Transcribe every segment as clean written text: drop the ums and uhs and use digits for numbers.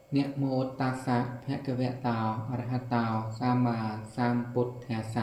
Nẹ mô tassa bhagavata arahato sama sambuddhassa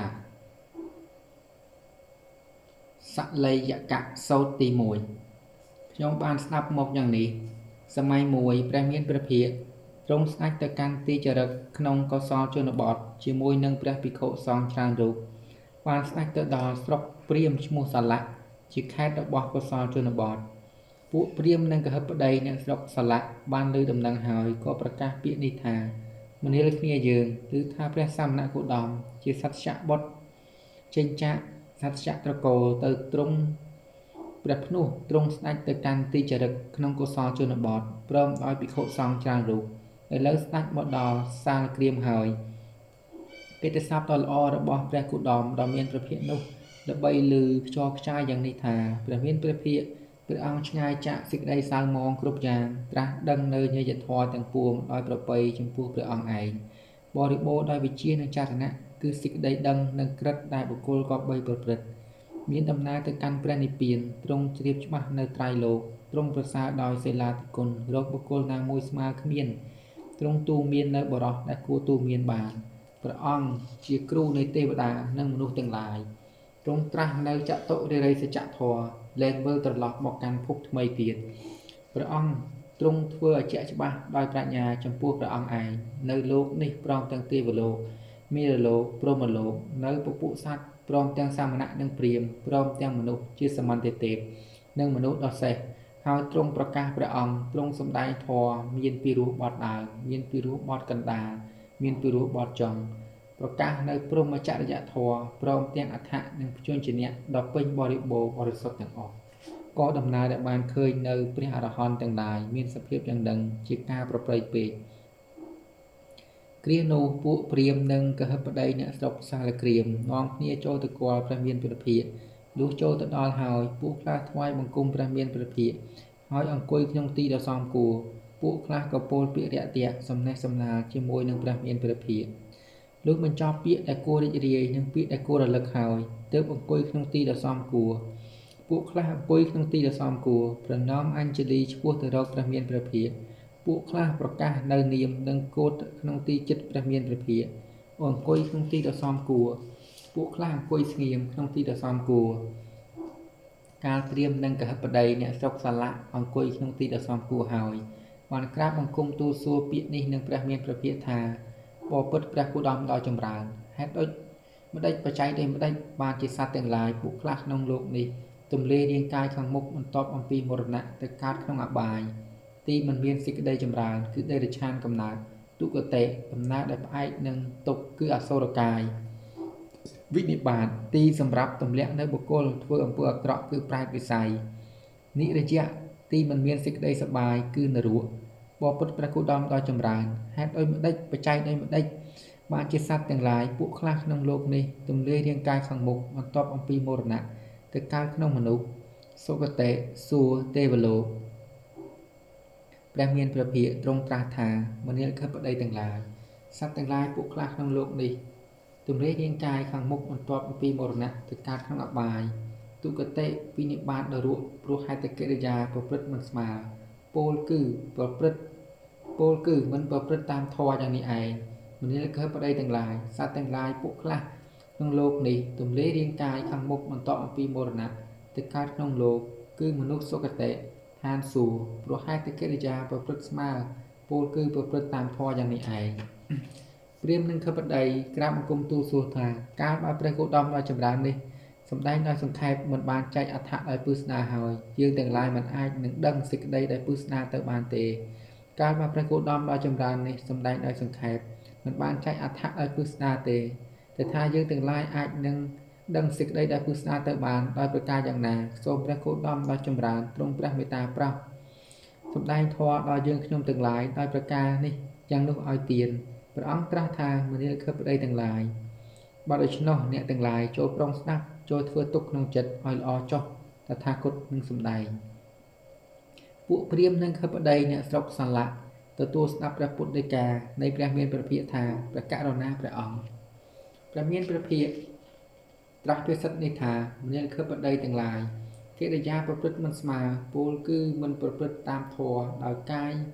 សលយយកៈសូត្រទី1ខ្ញុំបានស្ដាប់មកយ៉ាងនេះសម័យមួយព្រះមានព្រះភិក្ខទ្រង់ស្ដេចទៅកាន់ទីចរិតក្នុងកុសលជនបទជាមួយនឹងព្រះភិក្ខុសង្ឃច្រើនរូបបានស្ដេចទៅដល់ស្រុកព្រាហ្មណ៍ឈ្មោះសាឡៈជាខេត្តរបស់កុសលជនបទពួកព្រាហ្មណ៍និងកហិបតីអ្នកស្រុកសាឡៈបានឮដំណឹងហើយក៏ប្រកាសពាក្យនេះថាមនាលគ្នាយើងឬថាព្រះសមណគោតមជាសត្យបុត្រចេញចាកសត្យត្រកូលទៅទ្រង់ព្រះភ្នោះទ្រង់ស្ដេចទៅកាន់ទីចរិតក្នុងកុសលជនបទព្រមដោយភិក្ខុសង្ឃច្រើនរូបឥឡូវស្ដេចមកដល់សាលក្រៀមហើយកិត្តិស័ព្ទដ៏ល្អរបស់ព្រះគោតមដ៏មានព្រះភិក្ខនោះដើម្បីឮខ្យល់ខ្ចាយយ៉ាងនេះថាព្រះមានព្រះភិក្ខព្រះអង្គឆ្ងាយចាកសេចក្តីសៅហ្មងគ្រប់យ៉ាងត្រាស់ដឹងនៅញយធម៌ទាំងពួងដោយប្រពៃចំពោះព្រះអង្គឯងបរិបូរដោយវិជ្ជានិងចរណៈគឺសេចក្តីដឹងនិងក្រឹតដែលបុគ្គលក៏បីប្រព្រឹត្តមានដំណើរទៅកាន់ព្រះនិព្វានទ្រង់ជ្រាបច្បាស់នៅត្រៃលោកទ្រង់ប្រសើរដោយសិលាធិគុណរកបុគ្គលណាមួយស្មើគ្មានទ្រង់ទូមាននៅបរោះដែលគួរទូមានបានព្រះអង្គជាគ្រូនៃទេវតានិងមនុស្សទាំងឡាយទ្រង់ត្រាស់នៅចតុរិរិយសច្ចធម៌លែងវិលត្រឡប់មកកាន់ភពថ្មីទៀតព្រះអង្គទ្រង់ធ្វើឲ្យជាក់ច្បាស់ដោយប្រាជ្ញាចំពោះព្រះអង្គឯងនៅលោកនេះព្រមទាំងទេវលោកមារលោកព្រហ្មលោកនៅពពួកសត្វព្រមទាំងសាមណៈនិងព្រាហ្មណ៍ព្រមទាំងមនុស្សជាសមន្តទេពនិងមនុស្សដ៏សេះហើយទ្រង់ប្រកាសព្រះអង្គទ្រង់សម្ដែងធម៌មានពីរោះបត់ដើមមានពីរោះបត់កណ្ដាលមានពីរោះបត់ចុងប្រកាសនៅព្រហ្មចរិយធម៌ព្រមទាំងអដ្ឋៈនិងព្យញ្ជនៈដ៏ពេញបរិបូរណ៍បរិសុទ្ធទាំងអស់ក៏ដំណើរដែលបានឃើញនៅព្រះអរហន្តទាំងឡាយមានសភាពយ៉ាងដឹងជាការប្រព្រឹត្តពេកគ្រានោះពួកព្រាហ្មណ៍និងកហិបតីអ្នកស្រុកសាលក្រៀមនាំគ្នាចូលទៅគាល់ព្រះមានព្រះភិក្ខលុះចូលទៅដល់ហើយពួកខ្លះថ្វាយបង្គំព្រះមានព្រះភិក្ខហើយអង្គុយក្នុងទីដ៏សមគួរពួកខ្លះក៏ពោលពាក្យរាក់ទាក់សំណេះសំណាលជាមួយនឹងព្រះមានព្រះភិក្ខលុះបញ្ចប់ពាក្យដែលគួររីករាយនិងពាក្យដែលគួររលឹកហើយទើបអង្គុយក្នុងទីដ៏សមគួរពួកខ្លះអង្គុយក្នុងទីដ៏សមគួរប្រណម្យអញ្ជលីឆ្ពោះទៅរកព្រះមានព្រះភិក្ខពួកខ្លះប្រកាសនៅនាមនិងគោតក្នុងទីចិត្តព្រះមានព្រះភិក្ខអង្គុយក្នុងទីដ៏សមគួរពួកខ្លះអង្គុយស្ងៀមក្នុងទីដ៏សមគួរកាលព្រាហ្មណ៍និងកហិបតីអ្នកស្រុកសាឡៈអង្គុយក្នុងទីដ៏សមគួរហើយបានក្រាបបង្គំទូលសួរពាក្យនេះនឹងព្រះមានព្រះភិក្ខថាបបិទ្ធព្រះគោតមដ៏ចម្រើនហេតុដូចម្ដេចបច្ច័យដូចម្ដេចបានជាសត្វទាំងឡាយពួកខ្លះក្នុងលោកនេះទម្លារាងកាយខាងមុខបន្ទាប់អំពីមរណៈទៅកើតក្នុងអបាយទីមិនមានសេចក្តីចម្រើនគឺដេរឆានកំណើតទុគតិដំណើរដែលផ្អែកនឹងទុក្ខគឺអសូរកាយវិនិបាតទីសម្រាប់ទម្លាក់នៅបុគ្គលធ្វើអំពើអាក្រក់គឺប្រែតវិស័យនិរយៈទីមិនមានសេចក្តីសប្បាយគឺនរកបបិទ្ធព្រះគោតមដ៏ចម្រើនហេតុដូចម្ដេចបច្ច័យដូចម្ដេចបានជាសត្វទាំងឡាយពួកខ្លះក្នុងលោកនេះទម្លារាងកាយខាងមុខបន្ទាប់អំពីមរណៈទៅកើតក្នុងមនុស្សសុគតិសួគ៌ទេវលោកព្រះមានព្រះភិក្ខទ្រង់ត្រាស់ថាមនាលខិបតីទាំងឡាយសត្វទាំងឡាយពួកខ្លះក្នុងលោកនេះទម្លារាងកាយខាងមុខបន្ទាប់អំពីមរណៈទៅកើតក្នុងអបាយទុគតិវិនិបាតនរកព្រោះហេតុកិរិយាប្រព្រឹត្តមិនស្មើពោលគឺមិនប្រព្រឹត្តតាមធម៌យ៉ាងនេះឯងមនាលខិបតីទាំងឡាយសត្វទាំងឡាយពួកខ្លះក្នុងលោកនេះទម្លារាងកាយខាងមុខបន្ទាប់អំពីមរណៈទៅកើតក្នុងលោកគឺមនុស្សសុគតិឋានសួគ៌ព្រោះហេតុកិរិយាប្រព្រឹត្តស្មើពោលគឺប្រព្រឹត្តតាមធម៌យ៉ាងនេះឯងព្រាហ្មណ៍និងខិបតីក្រាបបង្គំទូលសួរថាកាលបើព្រះគោតមដ៏ចម្រើននេះសម្ដែងដោយសង្ខេបមិនបានចែកអត្ថដោយពឹស្ដារហើយយើងទាំងឡាយមិនអាចនឹងដឹងសេចក្តីដែលពឹស្ដារទៅបានទេកាលបើព្រះគោតមដ៏ចម្រើននេះសម្ដែងដោយសង្ខេបមិនបានចែកអត្ថដោយពឹស្ដារទេតែថាយើងទាំងឡាយអាចនឹងដឹងសេចក្តីដែលពឹស្ដារទៅបានដោយប្រការយ៉ាងណាសូមព្រះគោតមដ៏ចម្រើនទ្រង់ព្រះមេត្តាប្រោសសម្ដែងធម៌ដល់យើងខ្ញុំទាំងឡាយដោយប្រការនេះយ៉ាងនោះឲ្យទានព្រះអង្គត្រាស់ថាមនាលខិបតីទាំងឡាយបើដូច្នោះអ្នកទាំងឡាយចូលប្រុងស្ដាប់ចូលធ្វើទុកក្នុងចិត្តឲ្យល្អចុះតថាគតនឹងសម្ដែងពួកព្រាហ្មណ៍និងខិបតីអ្នកស្រុកសាឡៈទទួលស្ដាប់ព្រះពុទ្ធដីកានៃព្រះមានព្រះភិក្ខថាព្រះករុណាព្រះអង្គព្រះមានព្រះភិក្ខត្រាស់ព្រះសិទ្ធនេះថាមនាលខិបតីទាំងឡាយកិរិយាប្រព្រឹត្តមិនស្មើពោលគឺមិនប្រព្រឹត្តតាមធម៌ដោយកាយ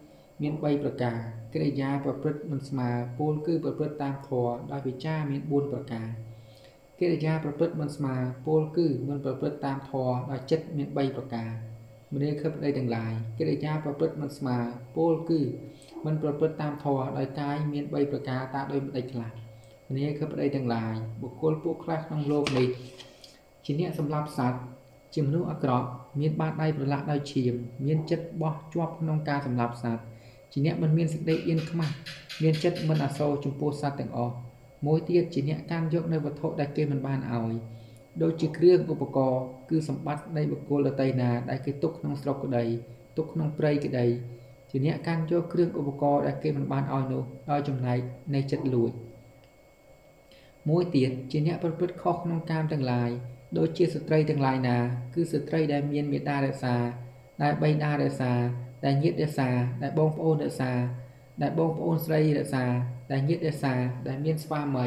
មាន3ប្រការកិរិយាប្រព្រឹត្តមិនស្មើពោលគឺប្រព្រឹត្តតាមធម៌ដោយវិចារមាន4ប្រការកិរិយាប្រព្រឹត្តមិនស្មើពោលគឺមិនប្រព្រឹត្តតាមធម៌ដោយចិត្តមាន3ប្រការមនាខឹបប្តីទាំងឡាយកិរិយាប្រព្រឹត្តមិនស្មើពោលគឺមិនប្រព្រឹត្តតាមធម៌ដោយកាយមាន3ប្រការតាមដោយម្ដេចខ្លះមនាខឹបប្តីទាំងឡាយបុគ្គលពួកខ្លះក្នុងលោកនេះជាអ្នកសម្លាប់សត្វជាមនុស្សអាក្រក់មានបាតដៃប្រឡាក់ដោយឈាមមានចិត្តបោះជាប់ក្នុងការសម្លាប់សត្វជាអ្នកមិនមានសេចក្តីអៀនខ្មាស់មានចិត្តមិនអាសូរចំពោះសត្វទាំងអស់មួយទៀតជាអ្នកកាន់យកនៅវត្ថុដែលគេមិនបានឲ្យដូចជាគ្រឿងឧបករណ៍គឺសម្បត្តិនៃបុគ្គលដទៃណាដែលគេទុកក្នុងស្រុកក្តីទុកក្នុងព្រៃក្តីជាអ្នកកាន់យកគ្រឿងឧបករណ៍ដែលគេមិនបានឲ្យនោះដោយចំណែកនៃចិត្តលួចមួយទៀតជាអ្នកប្រព្រឹត្តខុសក្នុងកាមទាំងឡាយដូចជាស្ត្រីទាំងឡាយណាគឺស្ត្រីដែលមានមេដារក្សាដែលបិតារក្សាដែលញាតិរក្សាដែលបងប្អូនរក្សាដែលបងប្អូនស្រីរក្សាដែលញាតិរក្សាដែលមានស្វាមី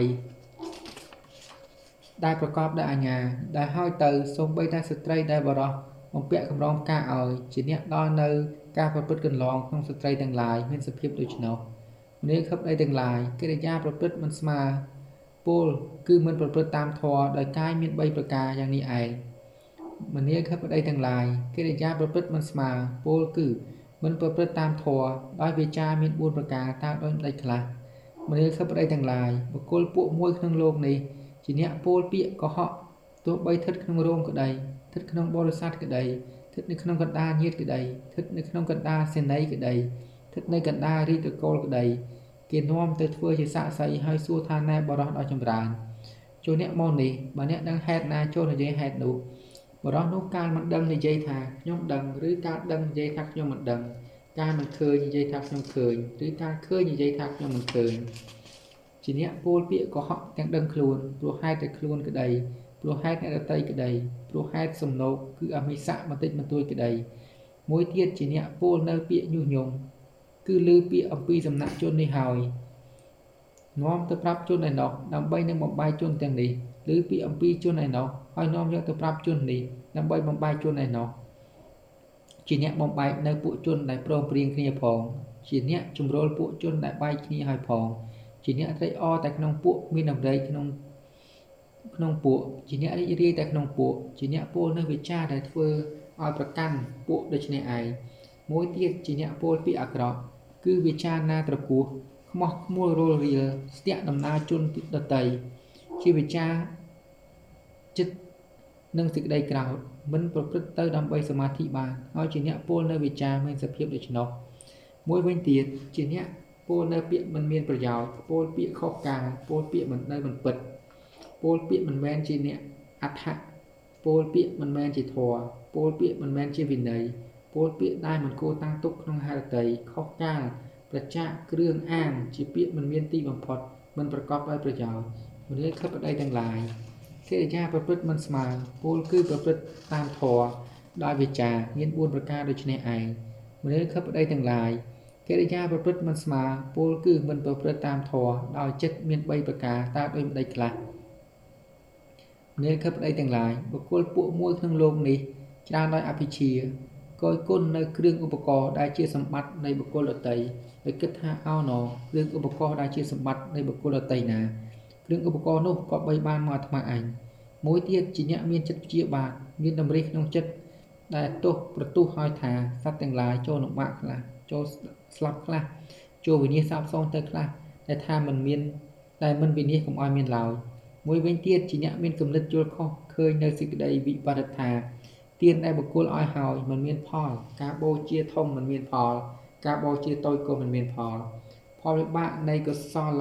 ដែលប្រកបដោយអាជ្ញាដែលហើយទៅសូម្បីតែស្ត្រីដែលបរោះបំពាក់កម្រងផ្កាឲ្យជាអ្នកដល់នៅការប្រព្រឹត្តកន្លងក្នុងស្ត្រីទាំងឡាយមានសភាពដូច្នោះមនាខឹបអីទាំងឡាយកិរិយាប្រព្រឹត្តមិនស្មើពលគឺមិនប្រព្រឹត្តតាមធម៌ដោយកាយមាន3ប្រការយ៉ាងនេះឯងមនាខឹបអីទាំងឡាយកិរិយាប្រព្រឹត្តមិនស្មើពលគឺមិនប្រព្រឹត្តតាមធម៌ដោយវាចាមាន4ប្រការតាមដោយម្ដេចខ្លះមនាខឹបអីទាំងឡាយបុគ្គលពួកមួយក្នុងលោកនេះជាអ្នកពោលពាក្យកុហកទោះបីស្ថិតក្នុងរោងក្តីស្ថិតក្នុងបរិស័ទក្តីស្ថិតនៅក្នុងកណ្ដាលញាតិក្តីស្ថិតនៅក្នុងកណ្ដាលសេនីយ៍ក្តីស្ថិតនៅកណ្ដាលរាជត្រកូលក្តីគេនាំទៅធ្វើជាសាក្សីហើយសួរថាណែបរោះដល់ចម្រើនចូលអ្នកមកនេះបើអ្នកដឹងហេតុណាចូលនិយាយហេតុនោះបរោះនោះកាលមិនដឹងនិយាយថាខ្ញុំដឹងឬកាលដឹងនិយាយថាខ្ញុំមិនដឹងកាលមិនឃើញនិយាយថាខ្ញុំឃើញឬកាលឃើញនិយាយថាខ្ញុំមិនឃើញជាអ្នកពោលពាក្យកុហកទាំងដឹងខ្លួនព្រោះហេតុតែខ្លួនក្តីព្រោះហេតុអ្នកដទៃក្តីព្រោះហេតុសំណោកគឺអមិសៈបន្តិចបន្តួចក្តីមួយទៀតជាអ្នកពោលនៅពាក្យញុះញង់គឺឮពាក្យអំពីសំណាក់ជននេះហើយនាំទៅប្រាប់ជនឯណោះដើម្បីនឹងបំបាយជនទាំងនេះឬពាក្យអំពីជនឯណោះហើយនាំយកទៅប្រាប់ជននេះដើម្បីបំបាយជនឯណោះជាអ្នកបំបែកនៅពួកជនដែលព្រមព្រៀងគ្នាផងជាអ្នកជំរុលពួកជនដែលបែកគ្នាហើយផងជាអ្នកត្រេកអរតែក្នុងពួកមានដំណេកក្នុងពួកជាអ្នករីករាយតែក្នុងពួកជាអ្នកពោលនៅវិចារដែលធ្វើឲ្យប្រកាន់ពួកដូច្នេះឯងមួយទៀតជាអ្នកពោលពាក្យអាក្រក់គឺវិចារណាត្រគោះខ្មោះខ្មួលរលរៀលស្ទាក់ដំណើរជនដតីជាវិចារចិត្តនិងសេចក្តីក្រោធមិនប្រព្រឹត្តទៅដើម្បីសមាធិបានហើយជាអ្នកពោលនៅវិចារមានសភាពដូច្នោះមួយវិញទៀតជាអ្នកពោលនៅពាក្យមិនមានប្រយោជន៍ពោលពាក្យខុសការពោលពាក្យមិននៅមិនពិតពោលពាក្យមិនមែនជាអ្នកអដ្ឋៈពោលពាក្យមិនមែនជាធម៌ពោលពាក្យមិនមែនជាវិន័យពោលពាក្យដែលមិនគួរតាំងទុកក្នុងហេតុតីខុសកាលប្រចាក់គ្រឿងអាងជាពាក្យមិនមានទីបំផុតមិនប្រកបដោយប្រយោជន៍មនាខឹបប្តីទាំងឡាយកិរិយាប្រព្រឹត្តមិនស្មើពោលគឺប្រព្រឹត្តតាមធម៌ដោយវិចារមាន4ប្រការដូចនេះឯងមនាខឹបប្តីទាំងឡាយកិរិយាប្រព្រឹត្តមិនស្មើពោលគឺមិនប្រព្រឹត្តតាមធម៌ដោយចិត្តមាន3ប្រការតើដូចម្ដេចខ្លះនាខឹបប្តីទាំងឡាយបុគ្គលពួកមួយក្នុងលោកនេះច្រើនដោយអភិជាគយគុណនៅគ្រឿងឧបករណ៍ដែលជាសម្បត្តិនៃបុគ្គលដទៃដោយគិតថាអោណគ្រឿងឧបករណ៍ដែលជាសម្បត្តិនៃបុគ្គលដទៃណាគ្រឿងឧបករណ៍នោះក៏បីបានមកអាត្មាអញមួយទៀតជាអ្នកមានចិត្តព្យាបាទមានតម្រិះក្នុងចិត្តដែលទោសប្រទុះឲ្យថាសត្វទាំងឡាយចូលលំបាកខ្លះចូលស្លាប់ខ្លះចូលវិនាសសាបសូន្យទៅខ្លះតែថាមិនមានតែមិនវិនាសកុំឲ្យមានឡើយមួយវិញទៀតជាអ្នកមានគំនិតយល់ខុសឃើញនៅសេចក្តីវិបត្តិថាទានដែលបុគ្គលឲ្យហើយមិនមានផលការបូជាធំមិនមានផលការបូជាតូចក៏មិនមានផលវិបាកនៃកុសល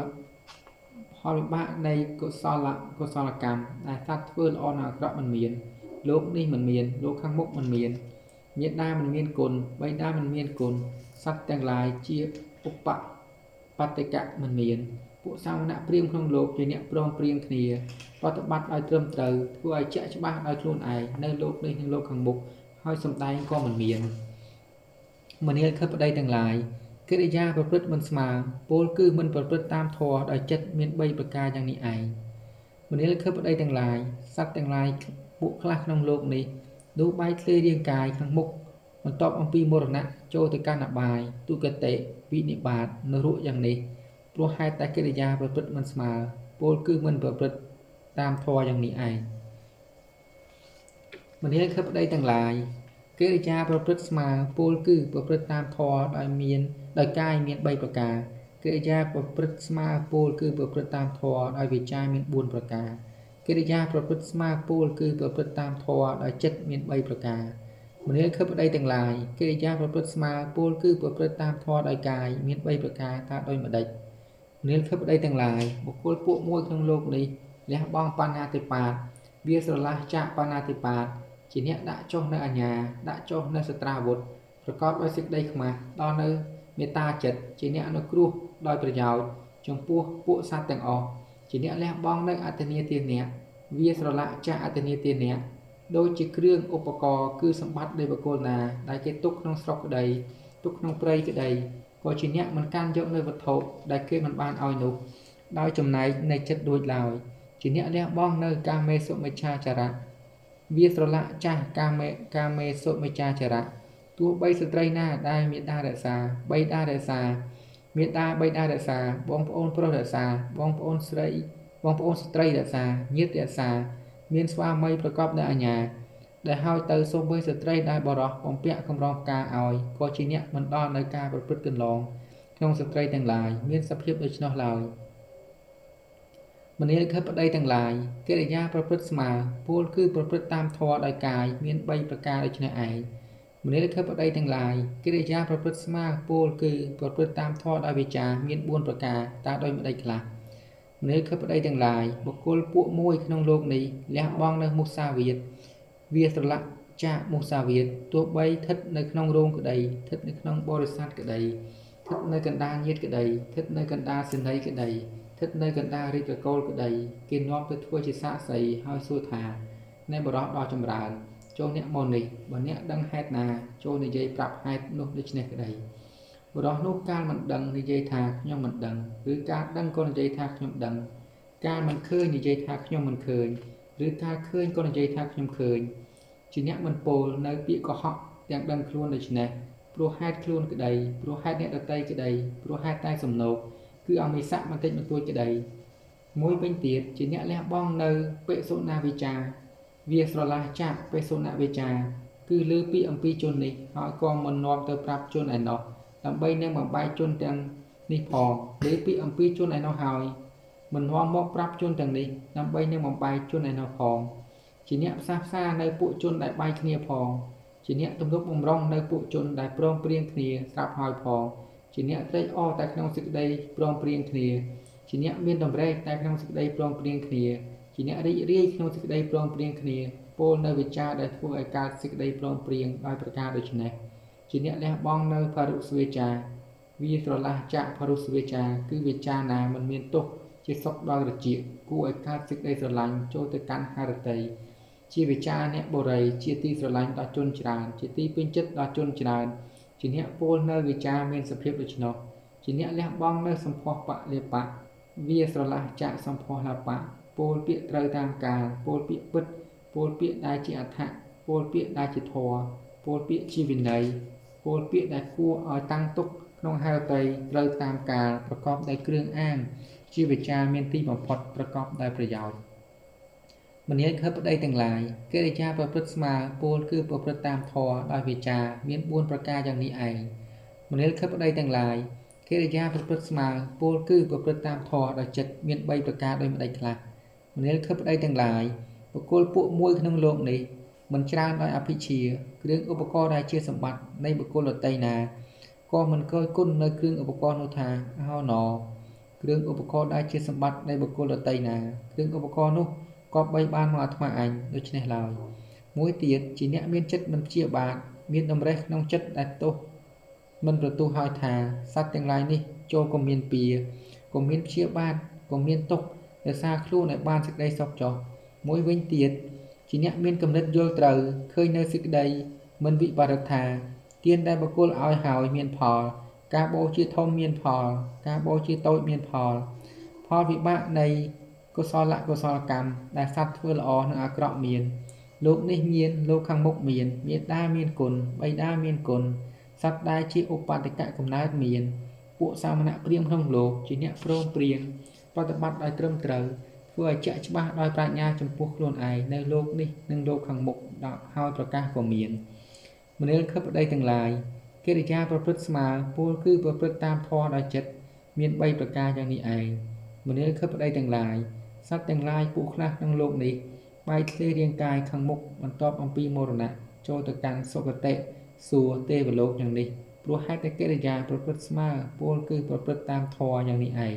កម្មដែលសត្វធ្វើល្អនិងអាក្រក់មិនមានលោកនេះមិនមានលោកខាងមុខមិនមានមេដាមិនមានគុណបិតាមិនមានគុណសត្វទាំងឡាយជាឧបបត្តិកៈមិនមានពួកសាមណៈព្រាហ្មណ៍ក្នុងលោកជាអ្នកព្រមព្រៀងគ្នាប្រតិបត្តិឲ្យត្រឹមត្រូវធ្វើឲ្យជាក់ច្បាស់ដោយខ្លួនឯងនៅលោកនេះនិងលោកខាងមុខហើយសម្ដែងក៏មិនមានមនាលខឹបប្តីទាំងឡាយកិរិយាប្រព្រឹត្តមិនស្មើពោលគឺមិនប្រព្រឹត្តតាមធម៌ដោយចិត្តមាន3ប្រការយ៉ាងនេះឯងមនាលខឹបប្តីទាំងឡាយសត្វទាំងឡាយពួកខ្លះក្នុងលោកនេះនោះបែកធ្លាយរាងកាយខាងមុខបន្ទាប់អំពីមរណៈចូលទៅកាន់អបាយទុគតិវិនិបាតនៅរូបយ៉ាងនេះព្រោះហេតុតែកិរិយាប្រព្រឹត្តមិនស្មើពលគឺមិនប្រព្រឹត្តតាមធម៌យ៉ាងនេះឯងមនាលខឹបប្តីទាំងឡាយកិរិយាប្រព្រឹត្តស្មើពលគឺប្រព្រឹត្តតាមធម៌ដោយកាយមាន3ប្រការកិរិយាប្រព្រឹត្តស្មើពលគឺប្រព្រឹត្តតាមធម៌ដោយវាចាមាន4ប្រការកិរិយាប្រព្រឹត្តស្មើពលគឺប្រព្រឹត្តតាមធម៌ដោយចិត្តមាន3ប្រការមនាលខឹបប្តីទាំងឡាយកិរិយាប្រព្រឹត្តស្មើពលគឺប្រព្រឹត្តតាមធម៌ដោយកាយមាន3ប្រការតើដោយម្ដេចមនាលខឹបប្តីទាំងឡាយបុគ្គលពួកមួយក្នុងលោកនេះលះបង់បញ្ហាតិបាតវាស្រឡះចាកបញ្ហាតិបាតជាអ្នកដាក់ចុះនៅអញ្ញាដាក់ចុះនៅសត្រាវុធប្រកបដោយសេចក្តីខ្មាស់ដល់នៅមេត្តាចិត្តជាអ្នកអនុគ្រោះដោយប្រយោជន៍ចំពោះពួកសត្វទាំងអស់ជាអ្នកលះបង់នៅអត្តនីទានៈវាស្រឡាក់ចាកអត្តនីទានៈដូចជាគ្រឿងឧបករណ៍គឺសម្បត្តិនៃបុគ្គលណាដែលគេទុកក្នុងស្រុកក្តីទុកក្នុងព្រៃក្តីក៏ជាអ្នកមិនកាន់យកនៅវត្ថុដែលគេមិនបានឲ្យនោះដោយចំណែកនៃចិត្តដូចឡើយជាអ្នកលះបង់នៅកាមេសុមិច្ឆាចារៈវាស្រឡាក់ចាស់កាមេសុមិច្ឆាចារៈទោះបីស្ត្រីណាដែលមេដារក្សាបៃតារក្សាមេដាបៃតារក្សាបងប្អូនប្រុសរក្សាបងប្អូនស្ត្រីរក្សាញាតិរក្សាមានស្វាមីប្រកបដោយអញ្ញាដែលហើយទៅសូម្បីស្ត្រីដែលបរោះបំពាក់កម្រងផ្កាឲ្យក៏ជាអ្នកមិនដល់នៅការប្រព្រឹត្តកន្លងក្នុងស្ត្រីទាំងឡាយមានសភាពដូច្នោះឡើយមនាលខឹបប្តីទាំងឡាយកិរិយាប្រព្រឹត្តស្មើពលគឺប្រព្រឹត្តតាមធម៌ដោយកាយមាន3ប្រការដូចនេះឯងមនាលខឹបប្តីទាំងឡាយកិរិយាប្រព្រឹត្តស្មើពលគឺប្រព្រឹត្តតាមធម៌ដោយវាចាមាន4ប្រការតើដោយម្ដេចខ្លះមនាលខឹបប្តីទាំងឡាយបុគ្គលពួកមួយក្នុងលោកនេះលះបង់នៅមុសាវាទវាស្រឡាក់ចាកមុសាវាទទោះបីស្ថិតនៅក្នុងរោងក្តីស្ថិតនៅក្នុងបរិស័ទក្តីស្ថិតនៅកណ្ដាលញាតិក្តីស្ថិតនៅកណ្ដាលសេនីយ៍ក្តីស្ថិតនៅកណ្ដាលរាជកុលក្តីគេនាំទៅធ្វើជាសាក្សីហើយសួរថានៃបរិះដ៏ចម្រើនចូលអ្នកមកនេះបើអ្នកដឹងហេតុណាចូលនិយាយប្រាប់ហេតុនោះដូច្នេះក្តីបរិះនោះកាលមិនដឹងនិយាយថាខ្ញុំមិនដឹងឬកាលដឹងក៏និយាយថាខ្ញុំដឹងកាលមិនឃើញនិយាយថាខ្ញុំមិនឃើញឬកាលឃើញក៏និយាយថាខ្ញុំឃើញជាអ្នកមិនពោលនៅពាក្យកុហកទាំងដឹងខ្លួនដូច្នេះព្រោះហេតុខ្លួនក្តីព្រោះហេតុអ្នកដតីក្តីព្រោះហេតុតែសំណោកគឺអមិស័កបន្តិចបន្តួចក្តីមួយវិញទៀតជាអ្នកលះបង់នៅបិសុណាវិចាវាស្រឡះចាក់បិសុណាវិចាគឺលើពាក្យអំពីជននេះហើយក៏មិននាំទៅប្រាប់ជនឯណោះដើម្បីនឹងបំបែកជនទាំងនេះផងលើពាក្យអំពីជនឯណោះហើយមិននាំមកប្រាប់ជនទាំងនេះដើម្បីនឹងបំបែកជនឯណោះផងជាអ្នកផ្សះផ្សានៅពួកជនដែលបែកគ្នាផងជាអ្នកទំនុកបំរុងនៅពួកជនដែលព្រមព្រៀងគ្នាស្រាប់ហើយផងជាអ្នកត្រេកអរតែក្នុងសេចក្តីព្រមព្រៀងគ្នាជាអ្នកមានតម្រេកតែក្នុងសេចក្តីព្រមព្រៀងគ្នាជាអ្នករីករាយក្នុងសេចក្តីព្រមព្រៀងគ្នាពោលនៅវិចារដែលធ្វើឲ្យកើតសេចក្តីព្រមព្រៀងដោយប្រការដូចនេះជាអ្នកលះបង់នៅភរុស្វាចាវាស្រឡះចាក់ភរុស្វាចាគឺវិចារណាមិនមានទោសជាសុខដល់រជាគួរឲ្យកើតសេចក្តីស្រឡាញ់ចូលទៅកាន់ហឫទ័យជាវិចារអ្នកបរិយជាទីស្រឡាញ់ដល់ជនច្រើនជាទីពេញចិត្តដល់ជនច្រើនជាអ្នកពោលនៅវិចារមានសភាពដូច្នោះជាអ្នកលះបង់នៅសម្ផស្សបលេបៈវាស្រឡះចាក់សម្ផស្សលបៈពោលពាក្យត្រូវតាមកាលពោលពាក្យពិតពោលពាក្យដែលជាអត្ថៈពោលពាក្យដែលជាធម៌ពោលពាក្យជាវិន័យពោលពាក្យដែលគួរឲ្យតាំងទុកក្នុងហេតុត្រូវតាមកាលប្រកបដោយគ្រឿងអាងជាវិចារមានទីបំផុតប្រកបដោយប្រយោជន៍មនាលខឹបប្តីទាំងឡាយកិរិយាប្រព្រឹត្តស្មើពោលគឺប្រព្រឹត្តតាមធម៌ដោយវិចារមាន4ប្រការយ៉ាងនេះឯងមនាលខឹបប្តីទាំងឡាយកិរិយាប្រព្រឹត្តស្មើពោលគឺប្រព្រឹត្តតាមធម៌ដោយចិត្តមាន3ប្រការដោយម្ដេចខ្លះមនាលខឹបប្តីទាំងឡាយបុគ្គលពួកមួយក្នុងលោកនេះមិនច្រើនដោយអភិជាគ្រឿងឧបករណ៍ដែលជាសម្បត្តិនៃបុគ្គលដតីណាក៏មិនគយគុណនៅគ្រឿងឧបករណ៍នោះថាអោណគ្រឿងឧបករណ៍ដែលជាសម្បត្តិនៃបុគ្គលដតីណាគ្រឿងឧបករណ៍នោះក៏បីបានមកអាត្មាអញដូច្នេះឡើយមួយទៀតជាអ្នកមានចិត្តមិនព្យាបាទមានតម្រេះក្នុងចិត្តដែលទោសមិនប្រទូឲ្យថាសត្វទាំងឡាយនេះចូលក៏មានពៀក៏មានព្យាបាទក៏មានទុក្ខរសារខ្លួនឲ្យបានសេចក្តីសុខចុះមួយវិញទៀតជាអ្នកមានគំនិតយល់ត្រូវឃើញនៅសេចក្តីមិនវិបារថាទានដែលបុគ្គលឲ្យហើយមានផលការបូជាធំមានផលការបូជាតូចមានផលវិបាកនៃកុសលកម្មដែលសត្វធ្វើល្អនិងអាក្រក់មានលោកនេះមានលោកខាងមុខមានមេត្តាមានគុណបិតាមានគុណសត្វដែលជាឧបបត្តិកកំណើតមានពួកសាមណៈព្រាហ្មណ៍ក្នុងលោកជាអ្នកព្រមព្រៀងប្រតិបត្តិដោយត្រឹមត្រូវធ្វើឲ្យជាក់ច្បាស់ដោយប្រាជ្ញាចំពោះខ្លួនឯងនៅលោកនេះនិងលោកខាងមុខដល់ហើយប្រកាសក៏មានមនាលខិបប្តីទាំងឡាយកិរិយាប្រព្រឹត្តស្មើពលគឺប្រព្រឹត្តតាមធម៌ដោយចិត្តមាន3ប្រការយ៉ាងនេះឯងមនាលខិបប្តីទាំងឡាយសត្វទាំងឡាយពួកខ្លះក្នុងលោកនេះបែកធ្លាយរាងកាយខាងមុខបន្ទាប់អំពីមរណៈចូលទៅកាន់សុគតិសួគ៌ទេវលោកយ៉ាងនេះព្រោះហេតុតែកិរិយាប្រព្រឹត្តស្មើពលគឺប្រព្រឹត្តតាមធម៌យ៉ាងនេះឯង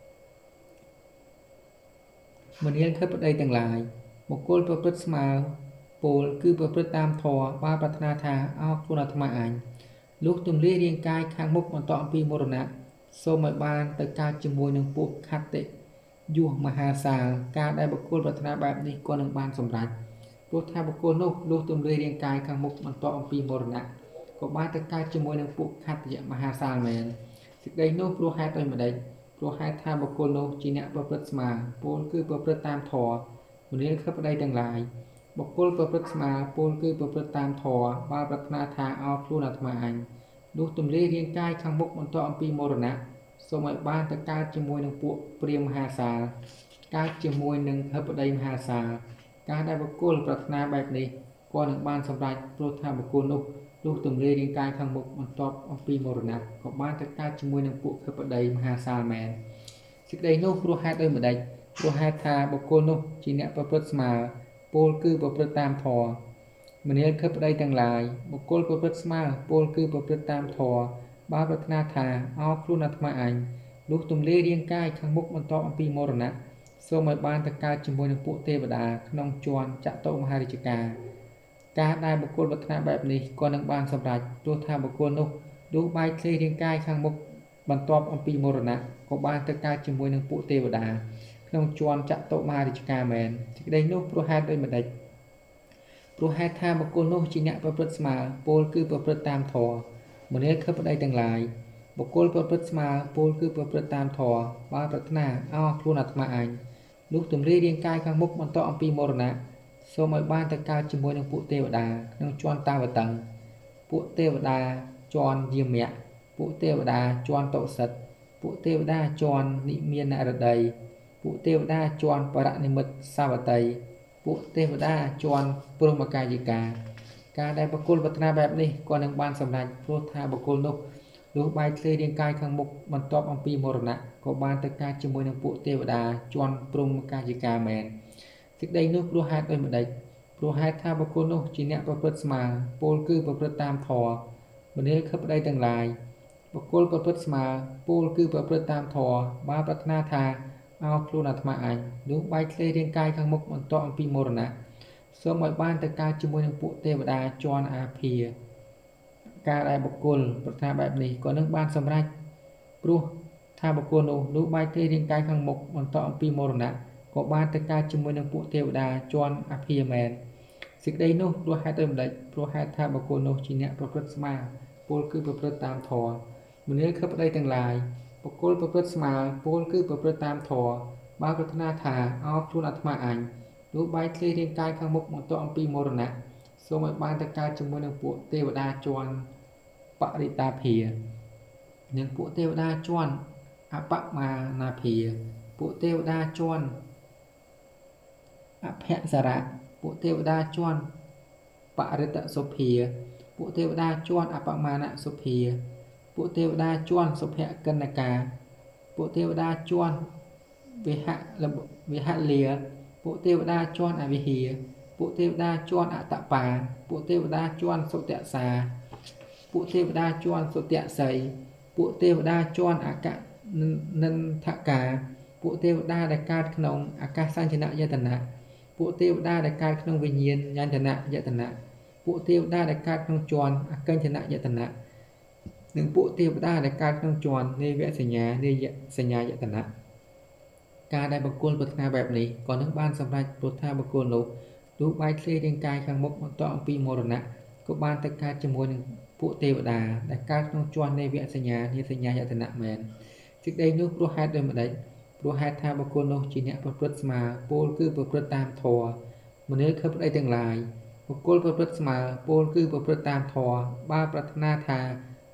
មនាលខិបប្តីទាំងឡាយបុគ្គលប្រព្រឹត្តស្មើពលគឺប្រព្រឹត្តតាមធម៌បើប្រាថ្នាថាអោខ្លួនអាត្មាអញលុះទំលាយរាងកាយខាងមុខបន្ទាប់អំពីមរណៈសូមឲ្យបានទៅកើតជាមួយនឹងពួកខត្តិយុះមហាសាលការដែលបុគ្គលប្រាថ្នាបែបនេះក៏នឹងបានសម្រេចព្រោះថាបុគ្គលនោះលុះទំលាយរាងកាយខាងមុខបន្ទាប់អំពីមរណៈក៏បានទៅកើតជាមួយនឹងពួកខត្តិមហាសាលមែនសេចក្តីនោះព្រោះហេតុដូចម្ដេចព្រោះហេតុថាបុគ្គលនោះជាអ្នកប្រព្រឹត្តស្មើពលគឺប្រព្រឹត្តតាមធម៌មនាលខិបប្តីទាំងឡាយបុគ្គលប្រព្រឹត្តស្មើពលគឺប្រព្រឹត្តតាមធម៌បើប្រាថ្នាថាអោខ្លួនអាត្មាអញលុះទំលាយរាងកាយខាងមុខបន្ទាប់អំពីមរណៈសូមឲ្យបានទៅកើតជាមួយនឹងពួកព្រាហ្មណ៍មហាសាលកើតជាមួយនឹងខិបប្តីមហាសាលការដែលបុគ្គលប្រាថ្នាបែបនេះក៏នឹងបានសម្រេចព្រោះថាបុគ្គលនោះលុះទំលាយរាងកាយខាងមុខបន្ទាប់អំពីមរណៈក៏បានទៅកើតជាមួយនឹងពួកខិបប្តីមហាសាលមែនសេចក្តីនោះព្រោះហេតុដូចម្ដេចព្រោះហេតុថាបុគ្គលនោះជាអ្នកប្រព្រឹត្តស្មើពលគឺប្រព្រឹត្តតាមធម៌មនាលខិបប្តីទាំងឡាយបុគ្គលប្រព្រឹត្តស្មើពលគឺប្រព្រឹត្តតាមធម៌បើប្រាថ្នាថាអោខ្លួនអាត្មាអញលុះទំលាយរាងកាយខាងមុខបន្ទាប់អំពីមរណៈសូមឲ្យបានទៅកើតជាមួយនឹងពួកទេវតាក្នុងជាន់ចតុមហារាជការការដែលបុគ្គលប្រាថ្នាបែបនេះក៏នឹងបានសម្រេចព្រោះថាបុគ្គលនោះលុះបែកធ្លាយរាងកាយខាងមុខបន្ទាប់អំពីមរណៈក៏បានទៅកើតជាមួយនឹងពួកទេវតាក្នុងជាន់ចតុមហារាជការមែនសេចក្តីនោះព្រោះហេតុដូចម្ដេចព្រោះហេតុថាបុគ្គលនោះជាអ្នកប្រព្រឹត្តស្មើពលគឺប្រព្រឹត្តតាមធម៌មនាលខិបប្តីទាំងឡាយបុគ្គលប្រព្រឹត្តស្មើពលគឺប្រព្រឹត្តតាមធម៌បើប្រាថ្នាអោខ្លួនអាត្មាអញលុះទំលាយរាងកាយខាងមុខបន្ទាប់អំពីមរណៈសូមឲ្យបានទៅកើតជាមួយនឹងពួកទេវតាក្នុងជាន់តាវតឹងពួកទេវតាជាន់យាមៈពួកទេវតាជាន់តុសិតពួកទេវតាជាន់និមាននរតីពួកទេវតាជាន់បរនិមិត្តសាវតីពួកទេវតាជាន់ព្រហ្មកាយិកាការដែលបុគ្គលប្រាថ្នាបែបនេះក៏នឹងបានសម្រេចព្រោះថាបុគ្គលនោះលុះបែកធ្លាយរាងកាយខាងមុខបន្ទាប់អំពីមរណៈក៏បានទៅកើតជាមួយនឹងពួកទេវតាជាន់ព្រហ្មកាយិកាមែនសេចក្តីនោះព្រោះហេតុដូចម្ដេចព្រោះហេតុថាបុគ្គលនោះជាអ្នកប្រព្រឹត្តស្មើពលគឺប្រព្រឹត្តតាមធម៌មនាលខិបប្តីទាំងឡាយបុគ្គលប្រព្រឹត្តស្មើពលគឺប្រព្រឹត្តតាមធម៌បើប្រាថ្នាថាអោខ្លួនអាត្មាអញលុះបែកធ្លាយរាងកាយខាងមុខបន្ទាប់អំពីមរណៈសូមឲ្យបានទៅកើតជាមួយនឹងពួកទេវតាជាន់អាភាការដែលបុគ្គលប្រាថ្នាបែបនេះក៏នឹងបានសម្រេចព្រោះថាបុគ្គលនោះលុះបែកធ្លាយរាងកាយខាងមុខបន្ទាប់អំពីមរណៈក៏បានទៅកើតជាមួយនឹងពួកទេវតាជាន់អាភាមែនសេចក្តីនោះព្រោះហេតុដូចម្ដេចព្រោះហេតុថាបុគ្គលនោះជាអ្នកប្រព្រឹត្តស្មើពលគឺប្រព្រឹត្តតាមធម៌មនាលខិបប្តីទាំងឡាយបុគ្គលប្រព្រឹត្តស្មើពលគឺប្រព្រឹត្តតាមធម៌បើប្រាថ្នាថាអោខ្លួនអាត្មាអញលុះបែកធ្លាយរាងកាយខាងមុខបន្ទាប់អំពីមរណៈសូមឲ្យបានទៅកើតជាមួយនឹងពួកទេវតាជាន់បរិតាភានិងពួកទេវតាជាន់អបមាណាភាពួកទេវតាជាន់អភសារៈពួកទេវតាជាន់បរិតសុភាពួកទេវតាជាន់អបមានសុភាពួកទេវតាជាន់សុភកិណកាពួកទេវតាជាន់វិហលាពួកទេវតាជាន់អវិហាពួកទេវតាជាន់អតបាពួកទេវតាជាន់សុតសាពួកទេវតាជាន់សុតស័យពួកទេវតាជាន់អកនិន្ថកាពួកទេវតាដែលកើតក្នុងអាកាសញ្ញយតនៈពួកទេវតាដែលកើតក្នុងវិញ្ញាណញ្ញតនៈយតនៈពួកទេវតាដែលកើតក្នុងជាន់អកិញ្ញនៈយតនៈនិងពួកទេវតាដែលកើតក្នុងជាន់នេវសញ្ញានេយសញ្ញាយតនៈការដែលបុគ្គលប្រាថ្នាបែបនេះក៏នឹងបានសម្រេចព្រោះថាបុគ្គលនោះលុះបែកធ្លាយរាងកាយខាងមុខបន្ទាប់អំពីមរណៈក៏បានទៅកើតជាមួយនឹងពួកទេវតាដែលកើតក្នុងជាន់នេវសញ្ញានេសញ្ញាយតនៈមែនសេចក្តីនោះព្រោះហេតុដូចម្ដេចព្រោះហេតុថាបុគ្គលនោះជាអ្នកប្រព្រឹត្តស្មើពលគឺប្រព្រឹត្តតាមធម៌មនាលខិបប្តីទាំងឡាយបុគ្គលប្រព្រឹត្តស្មើពលគឺប្រព្រឹត្តតាមធម៌បើប្រាថ្នាថា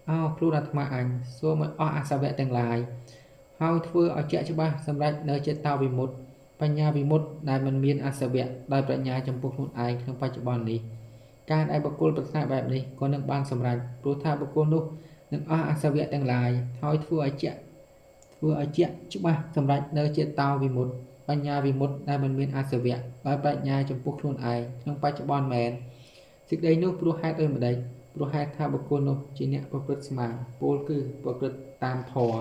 អោគ្រូអាត្មាអញសូមឲ្យអស់អាសវៈទាំងឡាយហើយធ្វើឲ្យជាក់ច្បាស់សម្រេចនៅចេតវិមុតតិបញ្ញាវិមុតតិដែលមិនមានអាសវៈដោយប្រាជ្ញាចំពោះខ្លួនឯងក្នុងបច្ចុប្បន្ននេះការដែលបុគ្គលប្រាថ្នាបែបនេះក៏នឹងបានសម្រេចព្រោះថាបុគ្គលនោះនឹងអស់អាសវៈទាំងឡាយហើយធ្វើឲ្យជាក់ច្បាស់សម្រេចនៅចេតវិមុតតិបញ្ញាវិមុតតិដែលមិនមានអាសវៈដោយប្រាជ្ញាចំពោះខ្លួនឯងក្នុងបច្ចុប្បន្នមែនសេចក្តីនោះព្រោះហេតុដូចម្ដេចព្រោះហេតុថាបុគ្គលនោះជាអ្នកប្រព្រឹត្តស្មាពោលគឺប្រព្រឹត្តតាមធម៌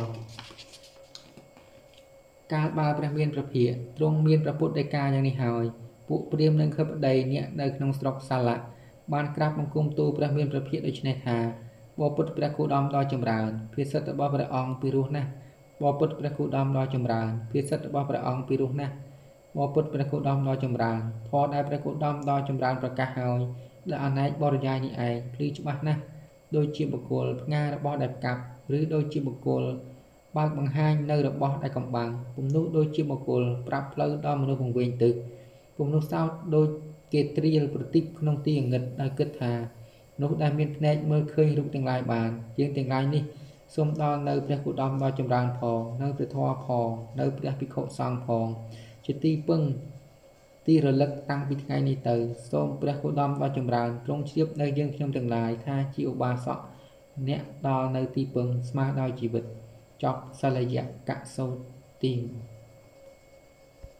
កាលបើព្រះមានព្រះភិក្ខទ្រង់មានព្រះពុទ្ធដីកាយ៉ាងនេះហើយពួកព្រាហ្មណ៍និងខបតីអ្នកនៅក្នុងស្រុកសាលៈបានក្រាបបង្គំទូលព្រះមានព្រះភិក្ខដូច្នេះថាបបពុតព្រះគោតមដ៏ចម្រើនភាសិទ្ធរបស់ព្រះអង្គពីរោះណាស់បបពុតព្រះគោតមដ៏ចម្រើនភាសិទ្ធរបស់ព្រះអង្គពីរោះណាស់បបពុតព្រះគោតមដ៏ចម្រើនធម៌ដែលព្រះគោតមដ៏ចម្រើនប្រកាសហើយដែលអនេកបរិយាយនេះឯងភ្លឺច្បាស់ណាស់ដូចជាបុគ្គលផ្ងារបស់ដែលកាប់ឬដូចជាបុគ្គលបើកបង្ហាញនៅរបស់ដែលកំបាំងពំនោះដូចជាបុគ្គលប្រាប់ផ្លូវដល់មនុស្សវង្វេងទឹកពំនោះសោតដូចគេត្រៀលប្រទីបក្នុងទីងឹតដោយគិតថានោះដែលមានភ្នែកមើលឃើញរូបទាំងឡាយបានយើងទាំងឡាយនេះសូមដល់នៅព្រះគោតមដ៏ចម្រើនផងនៅព្រះធម៌ផងនៅព្រះភិក្ខុសង្ឃផងជាទីពឹងទីរលឹកតាំងពីថ្ងៃនេះទៅសូមព្រះគោតមដ៏ចម្រើនទ្រង់ជ្រាបនៅយើងខ្ញុំទាំងឡាយថាជាឧបាសកអ្នកដល់នៅទីពឹងស្មើដោយជីវិតចប់សលយៈកៈសូតទី